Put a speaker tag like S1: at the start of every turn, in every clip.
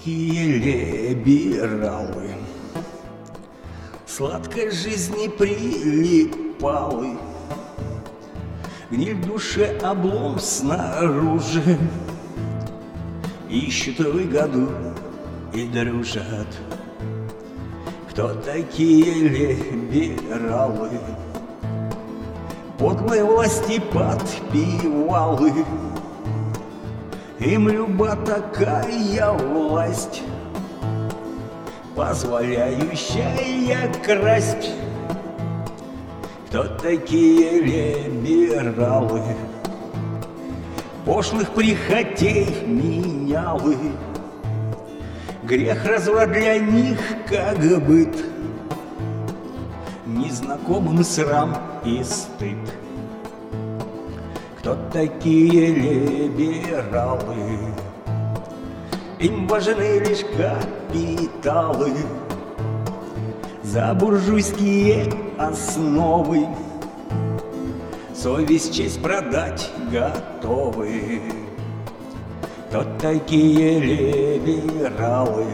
S1: такие либералы, сладкой жизни прилипалы, гниль в душе, облом снаружи, ищут выгоду и дружат. Кто такие либералы? Подлой власти подпевалы, им люба такая власть, позволяющая красть. Кто такие либералы? Пошлых прихотей менялы, грех разврат для них как быт, незнакомым срам и стыд. Кто такие либералы? Им важны лишь капиталы, за буржуйские основы совесть, честь продать готовы. Кто такие либералы?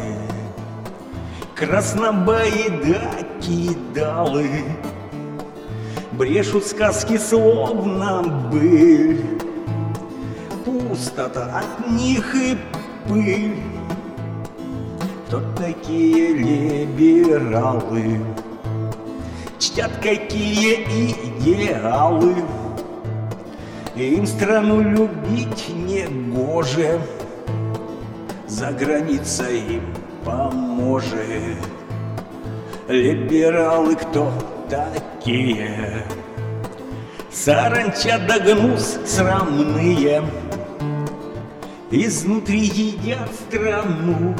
S1: Краснобаи да кидалы, брешут сказки словно быль, пустота от них и пыль. Кто такие либералы? Чтят какие идеалы, им страну любить не гоже, за границей им поможет. Либералы кто такие? Саранча да гнус срамные, изнутри едят страну,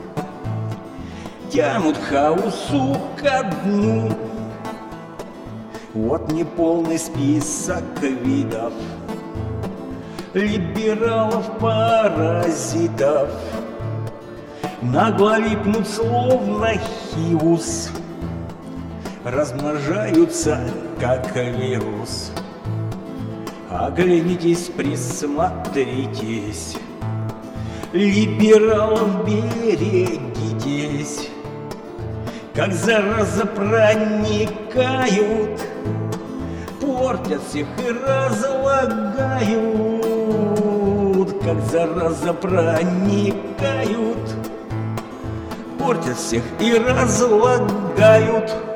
S1: тянут хаосу ко дну. Вот неполный список видов либералов-паразитов, нагло липнут словно хиус, размножаются как вирус. Оглянитесь, присмотритесь, либералов берегитесь, как зараза проникают, портят всех и разлагают. Как зараза проникают, портят всех и разлагают.